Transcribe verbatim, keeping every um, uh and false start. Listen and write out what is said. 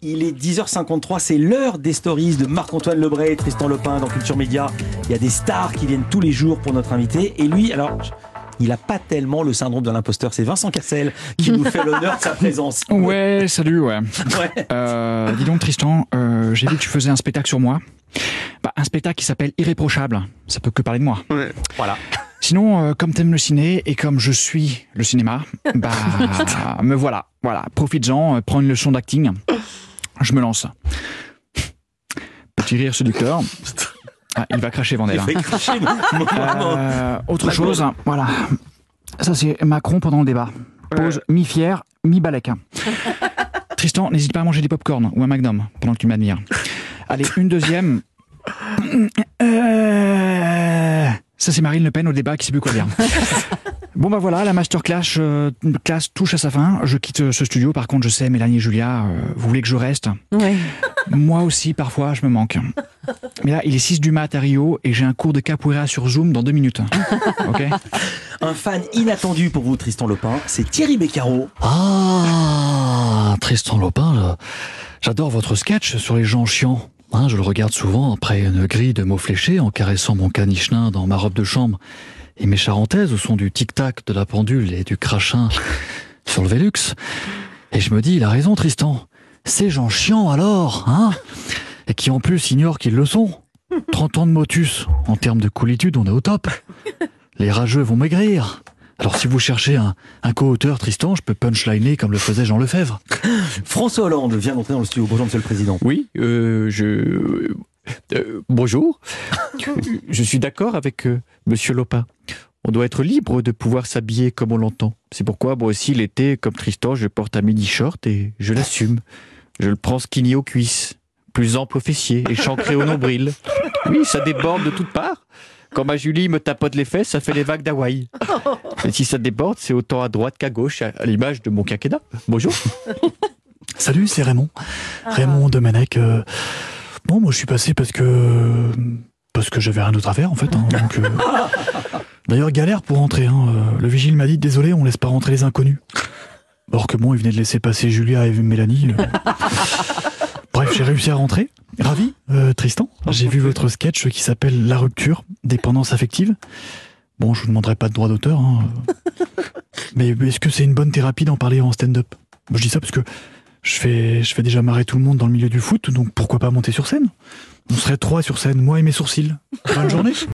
Il est dix heures cinquante-trois, c'est l'heure des stories de Marc-Antoine Lebray et Tristan Lopin dans Culture Média. Il y a des stars qui viennent tous les jours pour notre invité. Et lui, alors, il n'a pas tellement le syndrome de l'imposteur. C'est Vincent Cassel qui nous fait l'honneur de sa présence. Ouais, salut, ouais. ouais. Euh, dis donc Tristan, euh, j'ai vu que tu faisais un spectacle sur moi. Bah, un spectacle qui s'appelle Irréprochable. Ça peut que parler de moi. Ouais. Voilà. Sinon, euh, comme t'aimes le ciné et comme je suis le cinéma, bah me voilà. Voilà, profites-en, euh, prends une leçon d'acting. Je me lance. Petit rire séducteur. Ah, il va cracher Vandel. Il va cracher, euh, autre chose, hein, voilà. Ça c'est Macron pendant le débat. Pose ouais. mi-fier, mi-balèque. Tristan, n'hésite pas à manger des pop-corn ou un Magnum pendant que tu m'admires. Allez, une deuxième. Euh... Ça c'est Marine Le Pen au débat qui sait plus quoi dire. Bon bah voilà, la masterclass euh, classe touche à sa fin. Je quitte euh, ce studio. Par contre, je sais, Mélanie et Julia, euh, vous voulez que je reste? Ouais. Moi aussi, parfois, je me manque. Mais là, il est six du mat à Rio et j'ai un cours de capoeira sur Zoom dans deux minutes. Ok. Un fan inattendu pour vous, Tristan Lopin, c'est Thierry Beccaro. Ah, Tristan Lopin, j'adore votre sketch sur les gens chiants. Hein, je le regarde souvent après une grille de mots fléchés en caressant mon caniche nain dans ma robe de chambre. Et mes charentaises au son du tic-tac de la pendule et du crachin sur le Vélux. Et je me dis, il a raison Tristan. Ces gens chiants alors, hein, et qui en plus ignorent qu'ils le sont. trente ans de motus, en termes de coolitude, on est au top. Les rageux vont maigrir. Alors si vous cherchez un, un co-auteur Tristan, je peux punchliner comme le faisait Jean Lefebvre. François Hollande vient d'entrer dans le studio. Bonjour Monsieur le Président. Oui, euh, je... Euh, bonjour. Je suis d'accord avec euh, Monsieur Lopin. On doit être libre de pouvoir s'habiller comme on l'entend. C'est pourquoi moi aussi l'été, comme Tristan, je porte un mini-short et je l'assume. Je le prends skinny aux cuisses, plus ample aux fessiers et chancré au nombril. Oui, ça déborde de toutes parts. Quand ma Julie me tapote les fesses, ça fait les vagues d'Hawaï. Et si ça déborde, c'est autant à droite qu'à gauche, à l'image de mon quinquennat. Bonjour. Salut, c'est Raymond. Ah. Raymond Domenech. Euh... Bon, moi je suis passé parce que parce que j'avais rien d'autre à faire en fait. Hein, donc, euh... D'ailleurs, galère pour rentrer. Hein. Le vigile m'a dit désolé, on laisse pas rentrer les inconnus. Or que bon, il venait de laisser passer Julia et Mélanie. Euh... Bref, j'ai réussi à rentrer. Ravi, euh, Tristan. J'ai vu votre sketch qui s'appelle La rupture, dépendance affective. Bon, je vous demanderai pas de droit d'auteur. Hein. Mais est-ce que c'est une bonne thérapie d'en parler en stand-up? Je dis ça parce que Je fais, je fais déjà marrer tout le monde dans le milieu du foot, donc pourquoi pas monter sur scène? On serait trois sur scène, moi et mes sourcils. Bonne journée.